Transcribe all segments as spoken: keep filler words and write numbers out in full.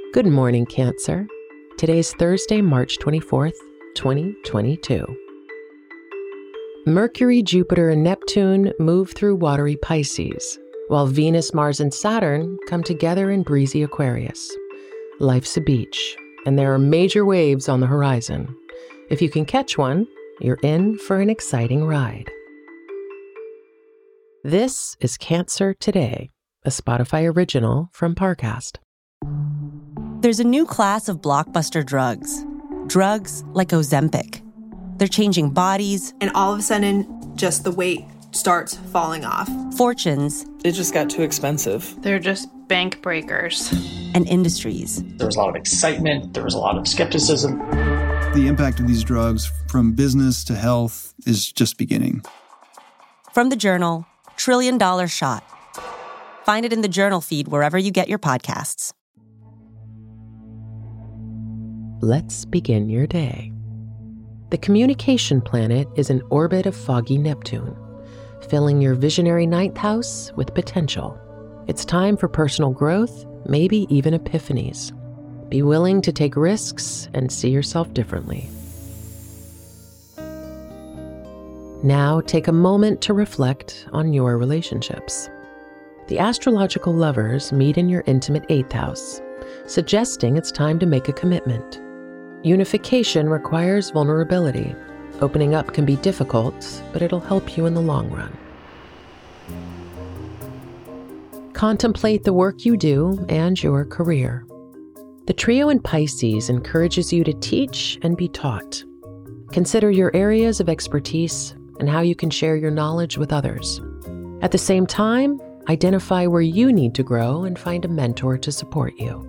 Good morning, Cancer. Today's Thursday, March twenty-fourth, twenty twenty-two. Mercury, Jupiter, and Neptune move through watery Pisces, while Venus, Mars, and Saturn come together in breezy Aquarius. Life's a beach, and there are major waves on the horizon. If you can catch one, you're in for an exciting ride. This is Cancer Today, a Spotify original from Parcast. There's a new class of blockbuster drugs. Drugs like Ozempic. They're changing bodies. And all of a sudden, just the weight starts falling off. Fortunes. It just got too expensive. They're just bank breakers. And industries. There was a lot of excitement. There was a lot of skepticism. The impact of these drugs from business to health is just beginning. From the Journal, Trillion Dollar Shot. Find it in the Journal feed wherever you get your podcasts. Let's begin your day. The communication planet is in orbit of foggy Neptune, filling your visionary ninth house with potential. It's time for personal growth, maybe even epiphanies. Be willing to take risks and see yourself differently. Now take a moment to reflect on your relationships. The astrological lovers meet in your intimate eighth house, suggesting it's time to make a commitment. Unification requires vulnerability. Opening up can be difficult, but it'll help you in the long run. Contemplate the work you do and your career. The trio in Pisces encourages you to teach and be taught. Consider your areas of expertise and how you can share your knowledge with others. At the same time, identify where you need to grow and find a mentor to support you.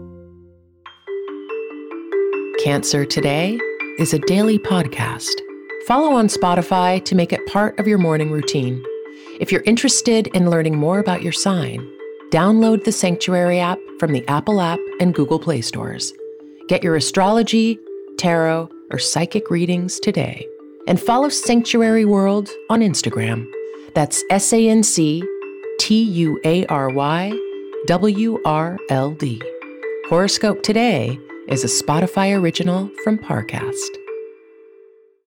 Cancer Today is a daily podcast. Follow on Spotify to make it part of your morning routine. If you're interested in learning more about your sign, download the Sanctuary app from the Apple app and Google Play stores. Get your astrology, tarot, or psychic readings today. And follow Sanctuary World on Instagram. That's S A N C T U A R Y W R L D. Horoscope Today is a Spotify original from Parcast.